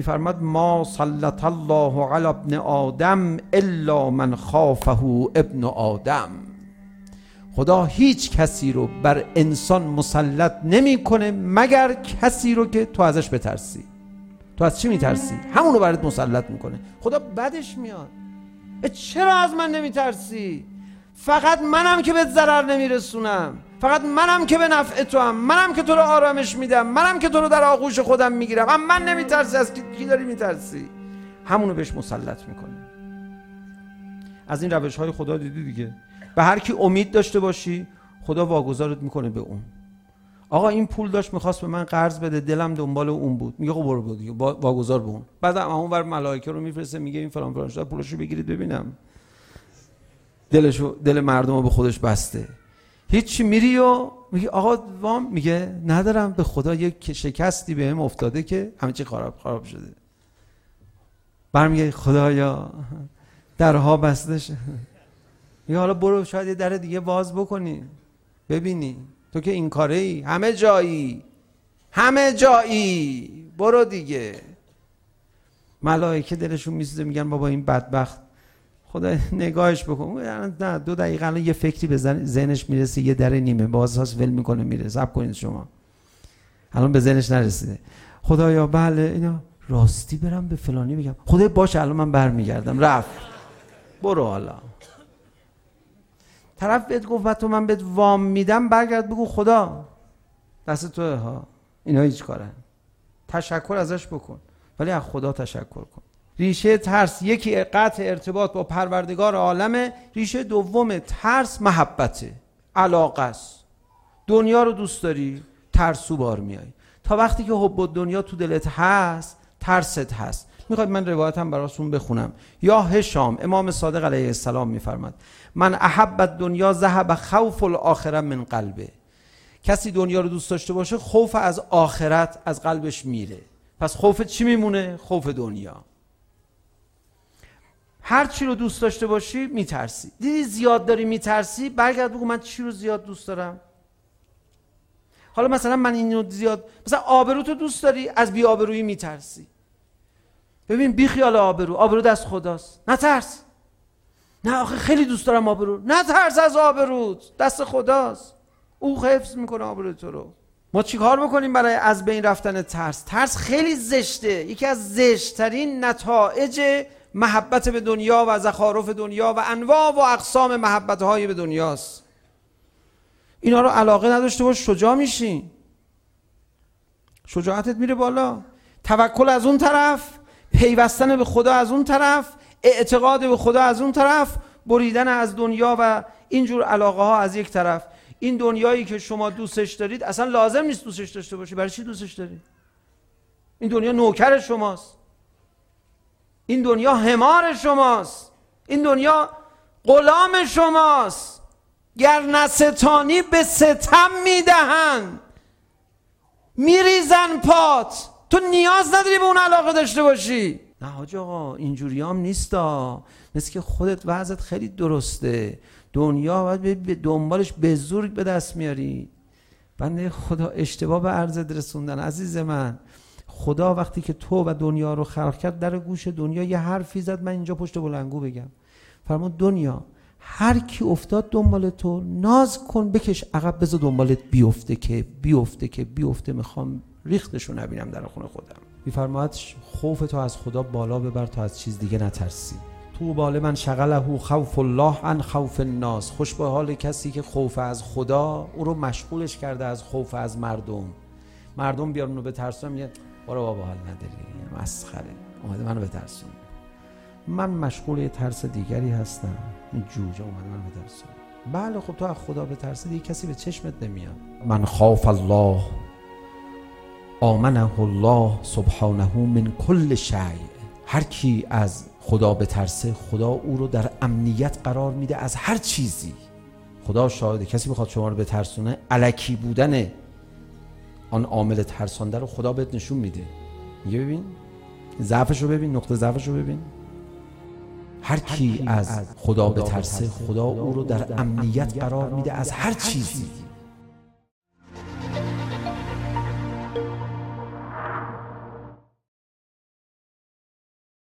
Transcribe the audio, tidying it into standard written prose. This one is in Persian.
میفرماد ما سلط الله علی ابن آدم الا من خافه ابن آدم. خدا هیچ کسی رو بر انسان مسلط نمیکنه مگر کسی رو که تو ازش بترسی. تو از چی میترسی؟ همونو برات مسلط میکنه. خدا بدش میاد. چرا از من نمیترسی؟ فقط منم که بهت ضرر نمیرسونم، فقط منم که به نفع تو هم، منم که تو رو آرامش میدم، منم که تو رو در آغوش خودم میگیرم. اما من نمیترسی. از کی داری میترسی؟ همونو بهش مسلط میکنه. از این روش های خدا دیدی دیگه. به هر کی امید داشته باشی خدا واگذارت میکنه به اون. آقا این پول داشت میخواست به من قرض بده، دلم دنبال اون بود، میگه خب برو دیگه واگذار به اون. بعد اون ور ملائکه رو میفرسته میگه این فلان فلان شده، پولشو بگیرید ببینم. دل مردم رو به خودش بسته. هیچی میری و میگه آقا وام، میگه ندارم، به خدا یک شکستی بهم افتاده که همه چی خراب شده. برمیگه خدایا درها بسته شده. میگه حالا برو شاید یه در دیگه باز بکنی ببینی، تو که این کاره ای، همه جایی برو دیگه. ملائکه دلشون میسوزه، میگن بابا این بدبخت خدا نگاهش بکن. نه 2 دقیقه الان یه فکری به ذهنش میرسه، یه در نیمه بازهاست ول میکنه میره. صبر کنید شما، الان به ذهنش نرسیده. خدایا بله اینا راستی برم به فلانی بگم. خدای باشه الان من برمیگردم. رفت. برو حالا. طرف بهت گفت تو من بهت وام میدم، برگرد بگو خدا دست توه ها، اینا هیچ کارن. تشکر ازش بکن ولی از خدا تشکر کن. ریشه ترس یکی قطع ارتباط با پروردگار عالمه. ریشه دوم ترس محبته، علاقه است. دنیا رو دوست داری، ترسو بار میای. تا وقتی که حب دنیا تو دلت هست، ترست هست. میخواید من روایتم براتون بخونم. یا هشام، امام صادق علیه السلام میفرماد من احب الدنیا ذهب خوف الاخره من قلبه. کسی دنیا رو دوست داشته باشه خوف از آخرت از قلبش میره. پس خوف چی میمونه؟ خوف دنیا. هر چی رو دوست داشته باشی میترسی. دیدی زیاد داری میترسی، برگرد بگو من چی رو زیاد دوست دارم. حالا مثلا من اینو زیاد، مثلا آبرو تو دوست داری، از بی آبرویی میترسی. ببین بی خیال آبرو دست خداست، نترس. نه آخه خیلی دوست دارم آبرو، نترس از آبروت، دست خداست، او حفظ میکنه آبرو تو رو. ما چی کار بکنیم برای از بین رفتن ترس؟ ترس خیلی زشته. یکی از زشترین نتایج محبت به دنیا و زخارف دنیا و انواع و اقسام محبت‌های به دنیاست. اینا رو علاقه نداشته باش، شجاع میشی، شجاعتت میره بالا. توکل از اون طرف، پیوستن به خدا از اون طرف، اعتقاد به خدا از اون طرف، بریدن از دنیا و اینجور علاقه ها از یک طرف. این دنیایی که شما دوستش دارید اصلا لازم نیست دوستش داشته باشی. برای چی دوستش داری؟ این دنیا نوکر شماست، این دنیا حمار شماست، این دنیا غلام شماست. گر نستانی به ستم میدهند، میریزن پات. تو نیاز نداری به اون علاقه داشته باشی. نه حاج آقا اینجوری هم نیستا. مثل که خودت وضعت خیلی درسته، دنیا باید به دنبالش به زور به دست میاری. بنده خدا اشتباه به عرضت رسوندن عزیز من. خدا وقتی که تو و دنیا رو خلق کرد، در گوش دنیا یه حرفی زد، من اینجا پشت بلنگو بگم. فرمود دنیا هر کی افتاد دنبال تو، ناز کن بکش عقب، بذار دنبالت بیفته. میخوام ریختشو نبینم در خونه خودم. میفرماد خوف تو از خدا بالا ببر تا از چیز دیگه نترسی. تو باله من شغله خوف الله عن خوف الناس. خوش به حال کسی که خوف از خدا او رو مشغولش کرده از خوف از مردم بیارن رو بترسونن، میگه برو بابا حال نداری، مسخره، اومده منو بترسون. من مشغول ترس دیگری هستم، این جوجه اومده منو بترسون. بله خب تو از خدا بترسی دیگه کسی به چشمت نمیاد. من خاف الله آمنه الله سبحانه من کل شیء. هر کی از خدا بترسه، خدا او رو در امنیت قرار میده از هر چیزی. خدا شاهده کسی بخواد شما رو بترسونه، الکی بودن آن عامل ترسانده رو خدا بهت نشون میده. میگه ببین ضعفش رو ببین، نقطه ضعفش رو ببین. هر کی از خدا بترسه، خدا او رو در امنیت قرار میده از هر چیزی.